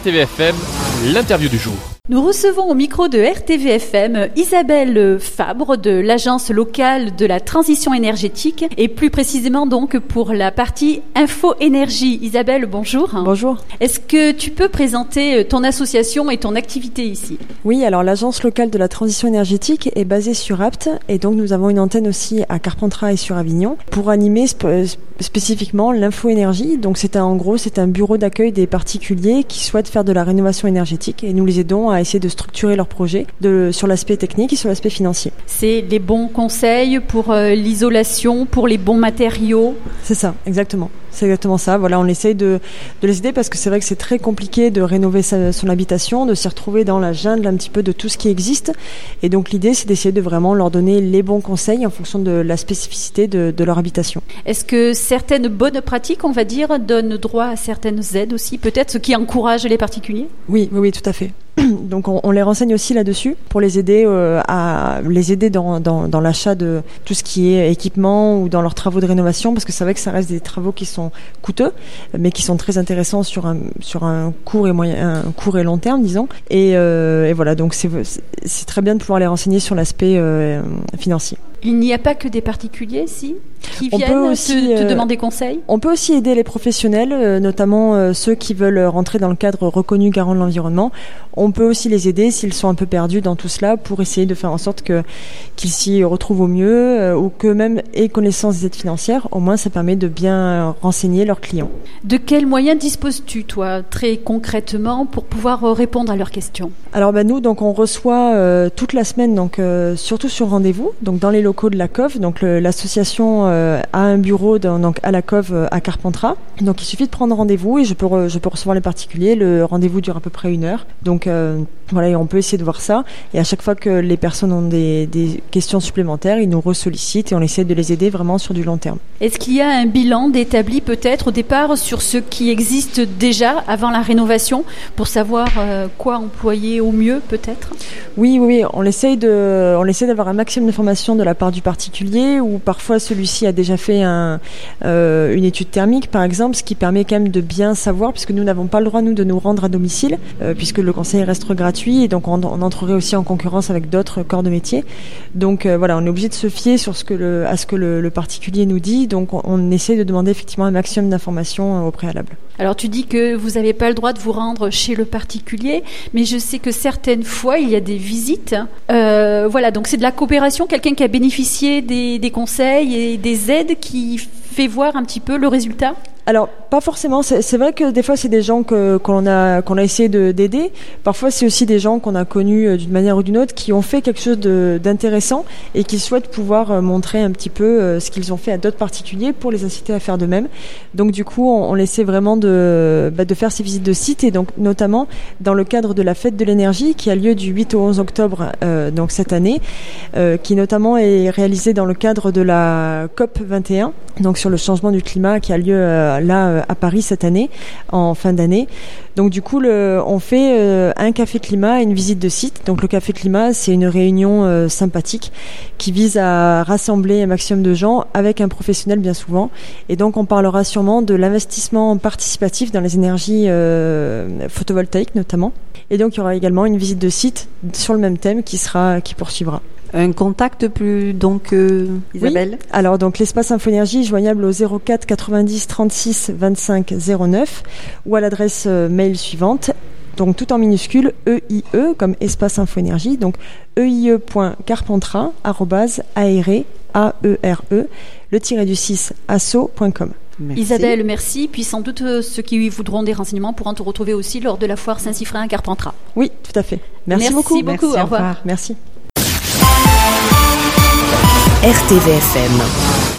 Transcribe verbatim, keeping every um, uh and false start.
R T V F M, l'interview du jour. Nous recevons au micro de R T V F M Isabelle Fabre de l'Agence locale de la transition énergétique et plus précisément donc pour la partie Info Énergie. Isabelle, bonjour. Bonjour. Est-ce que tu peux présenter ton association et ton activité ici ? Oui, alors l'Agence locale de la transition énergétique est basée sur Apt et donc nous avons une antenne aussi à Carpentras et sur Avignon pour animer sp- spécifiquement l'Info Énergie. Donc c'est un, en gros c'est un bureau d'accueil des particuliers qui souhaitent faire de la rénovation énergétique et nous les aidons à essayer de structurer leurs projets de, sur l'aspect technique et sur l'aspect financier. C'est les bons conseils pour euh, l'isolation, pour les bons matériaux. C'est ça, exactement. C'est exactement ça. Voilà, on essaye de, de les aider parce que c'est vrai que c'est très compliqué de rénover sa, son habitation, de s'y retrouver dans la jungle un petit peu de tout ce qui existe. Et donc l'idée, c'est d'essayer de vraiment leur donner les bons conseils en fonction de la spécificité de, de leur habitation. Est-ce que certaines bonnes pratiques, on va dire, donnent droit à certaines aides aussi, peut-être, ce qui encourage les particuliers ? Oui, oui, oui, tout à fait. Donc on, on les renseigne aussi là-dessus pour les aider euh, à les aider dans, dans, dans l'achat de tout ce qui est équipement ou dans leurs travaux de rénovation parce que c'est vrai que ça reste des travaux qui sont coûteux mais qui sont très intéressants sur un sur un court et moyen un court et long terme disons et, euh, et voilà donc c'est c'est très bien de pouvoir les renseigner sur l'aspect euh, financier. Il n'y a pas que des particuliers, si, qui on viennent aussi, te, te euh, demander conseil ? On peut aussi aider les professionnels, euh, notamment euh, ceux qui veulent rentrer dans le cadre reconnu garant de l'environnement. On peut aussi les aider s'ils sont un peu perdus dans tout cela pour essayer de faire en sorte que, qu'ils s'y retrouvent au mieux euh, ou qu'eux-mêmes aient connaissance des aides financières. Au moins, ça permet de bien renseigner leurs clients. De quels moyens disposes-tu, toi, très concrètement, pour pouvoir répondre à leurs questions ? Alors, bah, nous, donc, on reçoit euh, toute la semaine, donc, euh, surtout sur rendez-vous, donc dans les locaux de la C O V. Donc le, l'association euh, a un bureau dans, donc à la C O V euh, à Carpentras. Donc il suffit de prendre rendez-vous et je peux re, je peux recevoir les particuliers. Le rendez-vous dure à peu près une heure. Donc euh, voilà, et on peut essayer de voir ça. Et à chaque fois que les personnes ont des, des questions supplémentaires, ils nous ressollicitent et on essaie de les aider vraiment sur du long terme. Est-ce qu'il y a un bilan d'établi peut-être au départ sur ce qui existe déjà avant la rénovation pour savoir euh, quoi employer au mieux peut-être ? Oui, oui, oui. On essaye de, on essaie d'avoir un maximum d'informations de la part du particulier ou parfois celui-ci a déjà fait un, euh, une étude thermique par exemple, ce qui permet quand même de bien savoir puisque nous n'avons pas le droit nous de nous rendre à domicile euh, puisque le conseil reste gratuit et donc on, on entrerait aussi en concurrence avec d'autres corps de métier. Donc euh, voilà, on est obligé de se fier sur ce que le, à ce que le, le particulier nous dit. Donc on, on essaie de demander effectivement un maximum d'informations euh, au préalable. Alors tu dis que vous n'avez pas le droit de vous rendre chez le particulier, mais je sais que certaines fois il y a des visites. Euh, voilà, donc c'est de la coopération, quelqu'un qui a bénéficié des, des conseils et des aides qui fait voir un petit peu le résultat ? Alors, pas forcément. C'est, c'est vrai que des fois, c'est des gens que, qu'on a, qu'on a essayé de, d'aider. Parfois, c'est aussi des gens qu'on a connus d'une manière ou d'une autre qui ont fait quelque chose de, d'intéressant et qui souhaitent pouvoir montrer un petit peu ce qu'ils ont fait à d'autres particuliers pour les inciter à faire de même. Donc, du coup, on, on essaie vraiment de, bah, de faire ces visites de site et donc, notamment, dans le cadre de la fête de l'énergie qui a lieu du huit au onze octobre, euh, donc cette année, euh, qui notamment est réalisée dans le cadre de la C O P vingt et un, donc sur le changement du climat qui a lieu euh, là à Paris cette année, en fin d'année. Donc du coup, le, on fait euh, un café climat et une visite de site. Donc le café climat, c'est une réunion euh, sympathique qui vise à rassembler un maximum de gens avec un professionnel bien souvent. Et donc on parlera sûrement de l'investissement participatif dans les énergies euh, photovoltaïques notamment. Et donc il y aura également une visite de site sur le même thème qui sera, qui poursuivra. Un contact plus donc euh, Isabelle. Oui. Alors donc l'espace Info Énergie joignable au zéro quatre quatre-vingt-dix trente-six vingt-cinq zéro neuf ou à l'adresse euh, mail suivante. Donc tout en minuscule E I E comme espace Info Énergie donc e i e point carpentras arobase aere a e r e le tiret du six asso point com. Merci. Isabelle, merci. Puis sans doute euh, ceux qui voudront des renseignements pourront te retrouver aussi lors de la foire Saint-Cyphrin à Carpentras. Oui, tout à fait. Merci, merci beaucoup. beaucoup. Merci, au revoir. Merci. R T V F M